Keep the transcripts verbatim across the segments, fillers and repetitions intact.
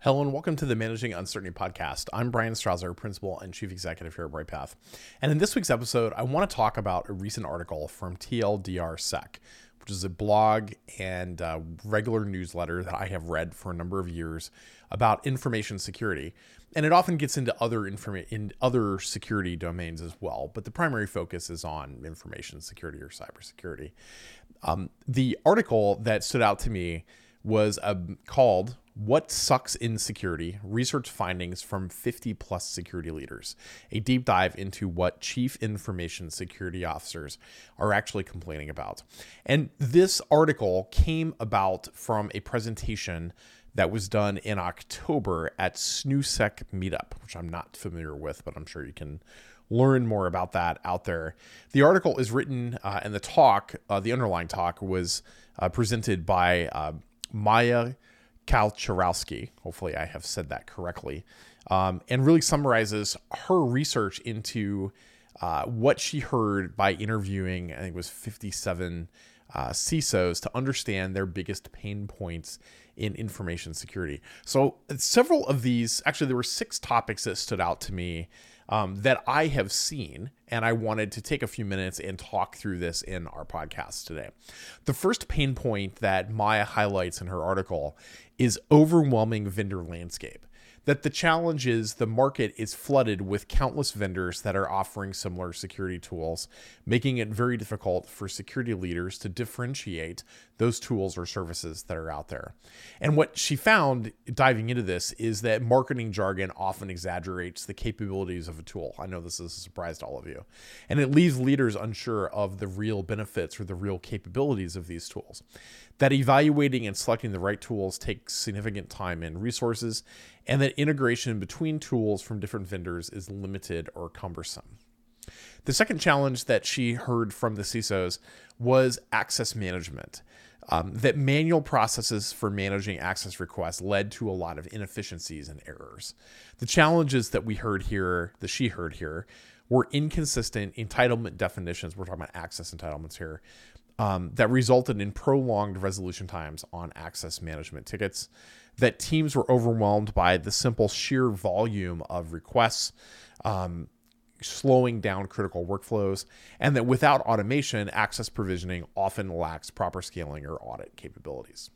Hello and welcome to the Managing Uncertainty podcast. I'm Brian Strouser, Principal and Chief Executive here at BrightPath. And in this week's episode, I want to talk about a recent article from T L D R Sec, which is a blog and uh, regular newsletter that I have read for a number of years about information security. And it often gets into other informa- in other security domains as well, but the primary focus is on information security or cybersecurity. Um, the article that stood out to me was uh, called "What Sucks in Security? Research Findings from fifty plus Security Leaders," a deep dive into what chief information security officers are actually complaining about. And this article came about from a presentation that was done in October at SNUSEC Meetup, which I'm not familiar with, but I'm sure you can learn more about that out there. The article is written, uh, and the talk, uh, the underlying talk, was uh, presented by uh, Maya Kalcharowski. Hopefully I have said that correctly. Um, and really summarizes her research into uh, what she heard by interviewing, I think it was fifty-seven uh, C I S Os to understand their biggest pain points in information security. So several of these, actually there were six topics that stood out to me um, that I have seen, and I wanted to take a few minutes and talk through this in our podcast today. The first pain point that Maya highlights in her article is overwhelming vendor landscape. That the challenge is the market is flooded with countless vendors that are offering similar security tools, making it very difficult for security leaders to differentiate those tools or services that are out there. And what she found diving into this is that marketing jargon often exaggerates the capabilities of a tool. I know this is a surprise to all of you. And it leaves leaders unsure of the real benefits or the real capabilities of these tools. That evaluating and selecting the right tools takes significant time and resources, and that integration between tools from different vendors is limited or cumbersome. The second challenge that she heard from the C I S Os was access management. Um, that manual processes for managing access requests led to a lot of inefficiencies and errors. The challenges that we heard here, that she heard here, were inconsistent entitlement definitions. We're talking about access entitlements here. Um, that resulted in prolonged resolution times on access management tickets, that teams were overwhelmed by the simple sheer volume of requests, um, slowing down critical workflows, and that without automation, access provisioning often lacks proper scaling or audit capabilities.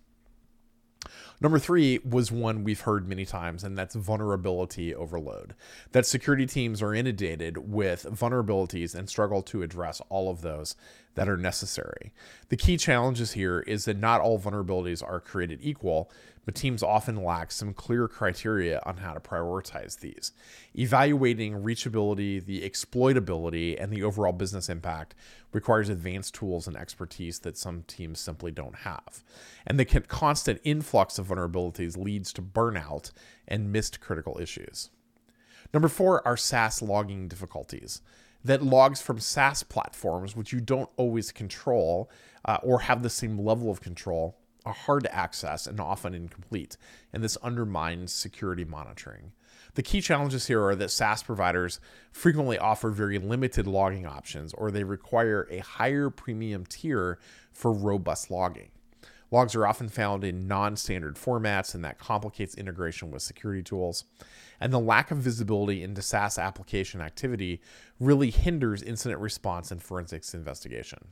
Number three was one we've heard many times, and that's vulnerability overload. That security teams are inundated with vulnerabilities and struggle to address all of those that are necessary. The key challenges here is that not all vulnerabilities are created equal, but teams often lack some clear criteria on how to prioritize these. Evaluating reachability, the exploitability, and the overall business impact requires advanced tools and expertise that some teams simply don't have. And the constant influx of vulnerabilities leads to burnout and missed critical issues. Number four are SaaS logging difficulties. That logs from SaaS platforms, which you don't always control uh, or have the same level of control, are hard to access and often incomplete, and this undermines security monitoring. The key challenges here are that SaaS providers frequently offer very limited logging options, or they require a higher premium tier for robust logging. Logs are often found in non-standard formats, and that complicates integration with security tools. And the lack of visibility into SaaS application activity really hinders incident response and forensics investigation.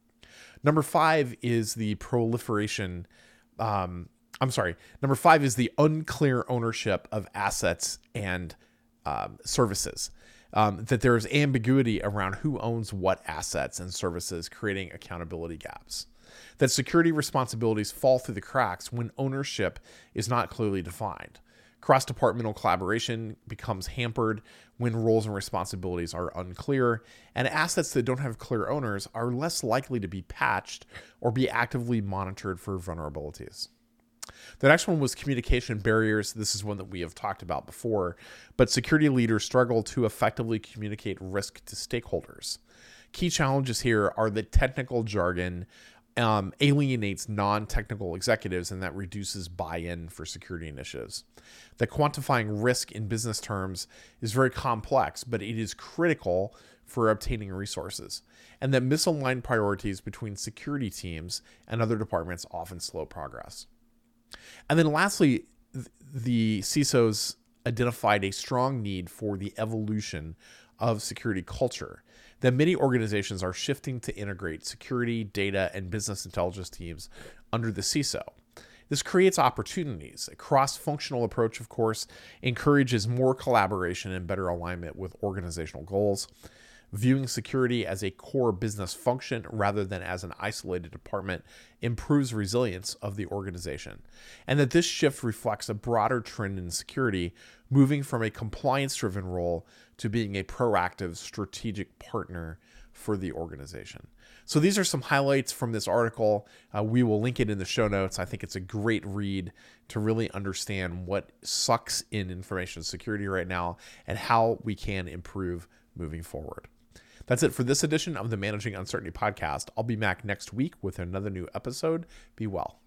Number five is the proliferation. Um, I'm sorry. Number five is the unclear ownership of assets and um, services. Um, that there is ambiguity around who owns what assets and services, creating accountability gaps. That security responsibilities fall through the cracks when ownership is not clearly defined. Cross-departmental collaboration becomes hampered when roles and responsibilities are unclear, and assets that don't have clear owners are less likely to be patched or be actively monitored for vulnerabilities. The next one was communication barriers. This is one that we have talked about before, but security leaders struggle to effectively communicate risk to stakeholders. Key challenges here are that technical jargon Um, alienates non-technical executives, and that reduces buy-in for security initiatives. That quantifying risk in business terms is very complex, but it is critical for obtaining resources. And that misaligned priorities between security teams and other departments often slow progress. And then lastly, th- the C I S Os identified a strong need for the evolution of security culture, that many organizations are shifting to integrate security, data, and business intelligence teams under the C I S O. This creates opportunities. A cross-functional approach, of course, encourages more collaboration and better alignment with organizational goals. Viewing security as a core business function rather than as an isolated department improves resilience of the organization. And that this shift reflects a broader trend in security, moving from a compliance-driven role to being a proactive strategic partner for the organization. So these are some highlights from this article. Uh, we will link it in the show notes. I think it's a great read to really understand what sucks in information security right now and how we can improve moving forward. That's it for this edition of the Managing Uncertainty podcast. I'll be back next week with another new episode. Be well.